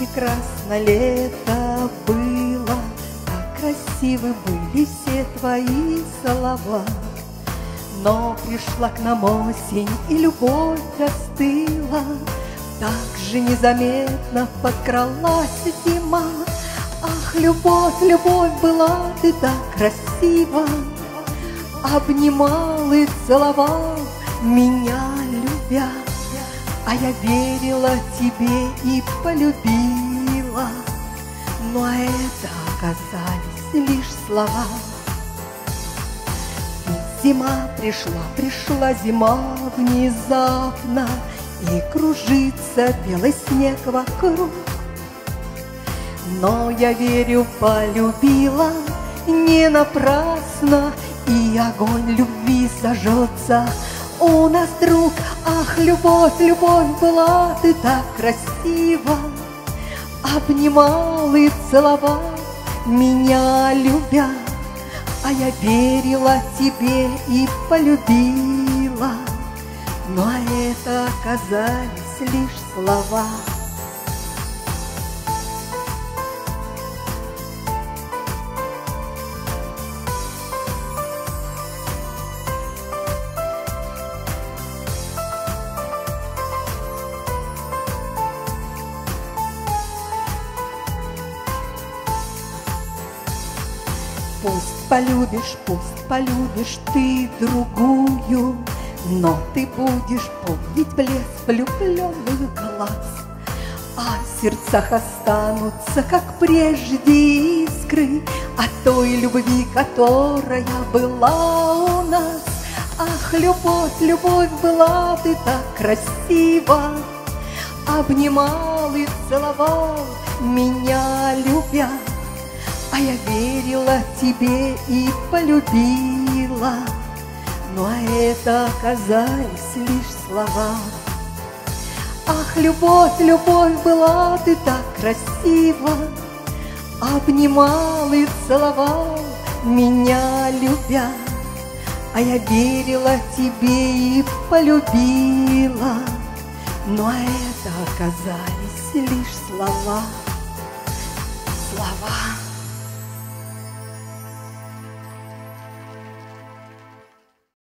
прекрасно лето было, как красивы были все твои слова. Но пришла к нам осень, и любовь остыла, так же незаметно подкралась зима. Ах, любовь, любовь, была ты так красива, обнимал и целовал меня, любя. А я верила тебе и полюбила, но это оказались лишь слова. И зима пришла, пришла зима внезапно, и кружится белый снег вокруг. Но я верю, полюбила не напрасно, и огонь любви зажжется у нас, друг. Ах, любовь, любовь, была ты так красива, обнимал и целовал меня, любя. А я верила тебе и полюбила, но это оказались лишь слова. Пусть полюбишь ты другую, но ты будешь помнить блеск влюбленных глаз. А в сердцах останутся, как прежде, искры от той любви, которая была у нас. Ах, любовь, любовь, была ты так красива, обнимал и целовал меня, любя. А я верила тебе и полюбила, но это оказались лишь слова. Ах, любовь, любовь, была ты так красива, обнимал и целовал меня, любя. А я верила тебе и полюбила, но это оказались лишь слова. Слова.